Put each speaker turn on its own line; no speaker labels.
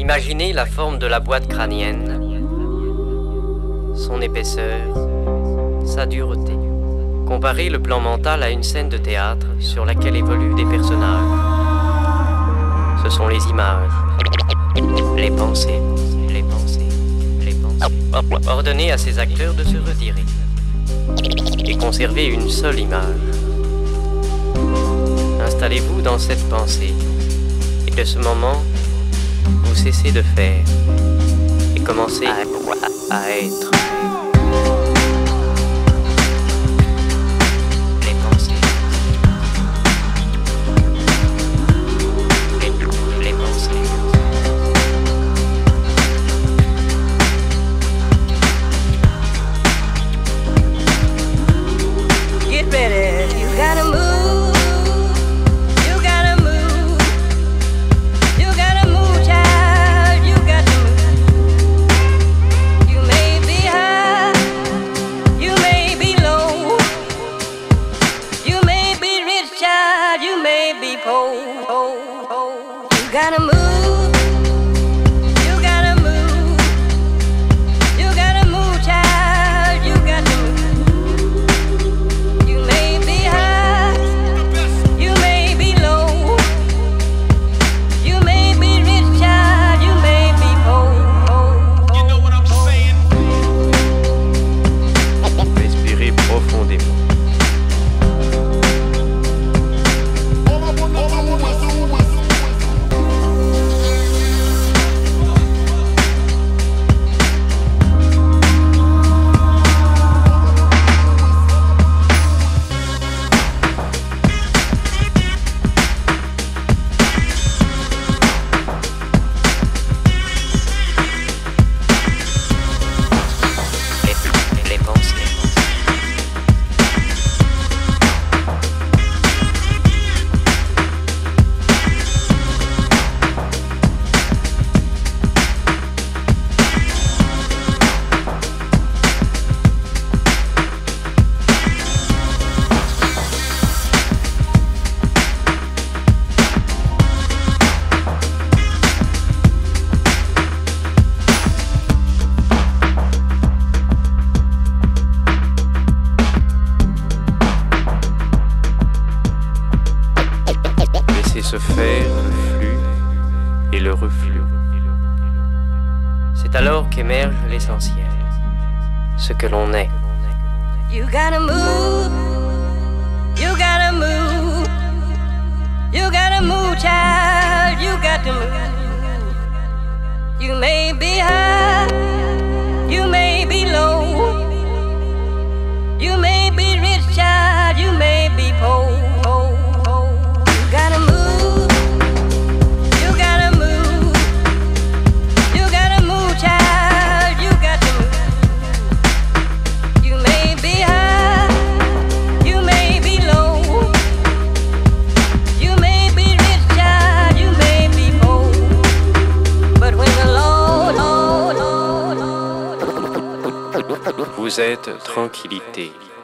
Imaginez la forme de la boîte crânienne, son épaisseur, sa dureté. Comparez le plan mental à une scène de théâtre sur laquelle évoluent des personnages. Ce sont les images, les pensées, les pensées, les pensées. Ordonnez à ces acteurs de se retirer et conservez une seule image. Installez-vous dans cette pensée et de ce moment, vous cessez de faire et commencez à être. Les pensées. Les pensées.
Get ready, you gotta move. You gotta move, you gotta move, you gotta move, child, you got to move. You may be high, you may be low, you may be rich, child, you may be poor.
You know what I'm saying?
Respirez profondément. Se faire le flux et le reflux. C'est alors qu'émerge l'essentiel, ce que l'on est.
You gotta move, you gotta move, you gotta move, child, you got to move. You may be high, you may be low, you may be rich, child, you may be poor. You gotta move.
Vous êtes tranquillité.